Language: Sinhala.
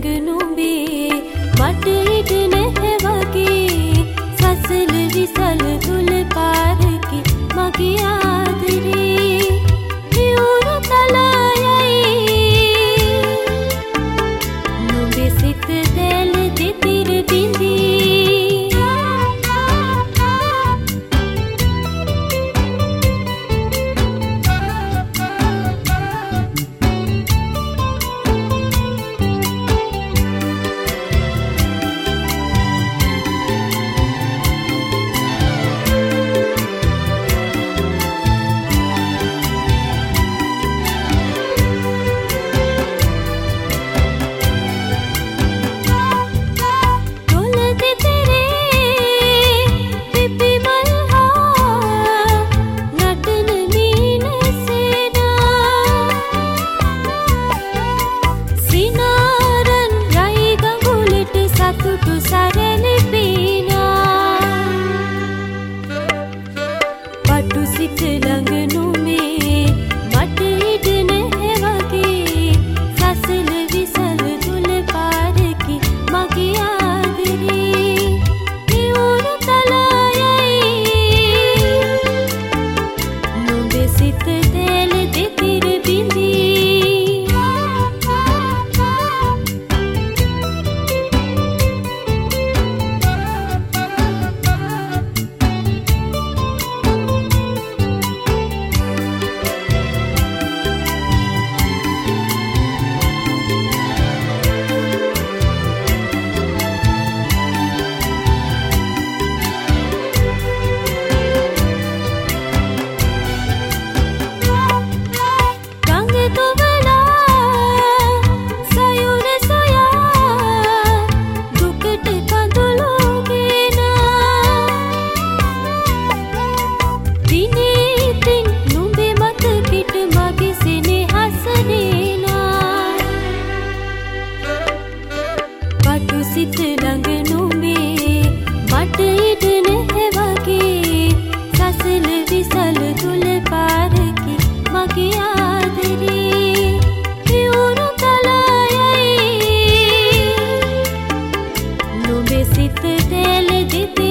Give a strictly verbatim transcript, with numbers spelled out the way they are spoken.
නුඹේ මට ඉඩ නැහැ වගේ සසල විසල තුල පාරකි මගේ ආදරේ හිවුරු තලයයි නුඹේ සිත දැල දෙතිර බිඳී සිත ළඟ නුඹේ මට ඉඩ නැහැ වගේ සසල විසල තුල පාරකි මගේ ආදරේ හිවුරු තලයයි නුඹේ සිත දැල දෙති